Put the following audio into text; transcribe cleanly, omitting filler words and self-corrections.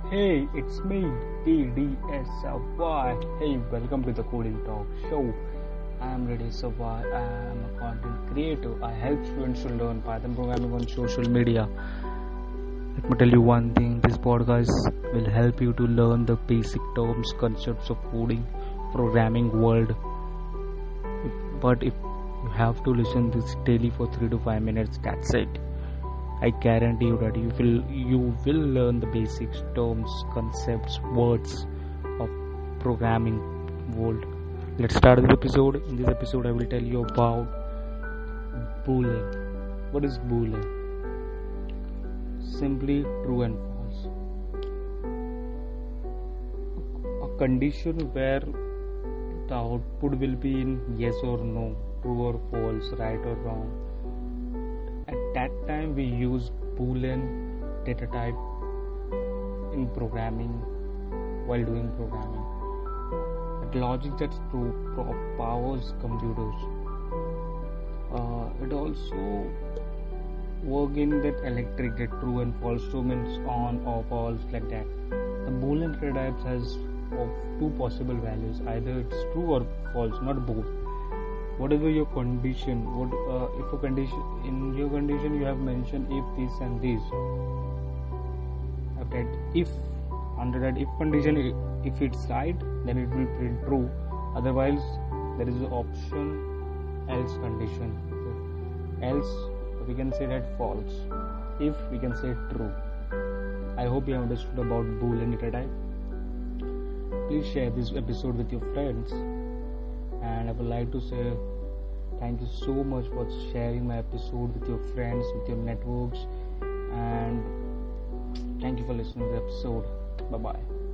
Hey, it's me, TDSY. Hey, welcome to the Coding Talk Show. I am Reddy Savai. I am a content creator. I help students to learn Python programming on social media. Let me tell you one thing, this podcast will help you to learn the basic terms, concepts of coding, programming world. But if you have to listen this daily for 3 to 5 minutes, that's it. I guarantee you that you will learn the basics, terms, concepts, words of programming world. Let's start this episode. In this episode, I will tell you about Boolean. What is Boolean? Simply true and false. A condition where the output will be in yes or no, true or false, right or wrong. At that time we use Boolean data type in programming while doing programming. The logic that powers computers. It also work in that electric, that true and false, true means on or false, like that. The Boolean data types has of two possible values, either it's true or false, not both. Whatever your condition, if a condition in your condition you have mentioned if this and this, okay, if under that if condition, if it's right, then it will print true, otherwise there is an option else condition, else we can say that false, if we can say true. I hope you have understood about Boolean data type. Please share this episode with your friends. And I would like to say thank you so much for sharing my episode with your friends, with your networks, and thank you for listening to the episode. Bye bye.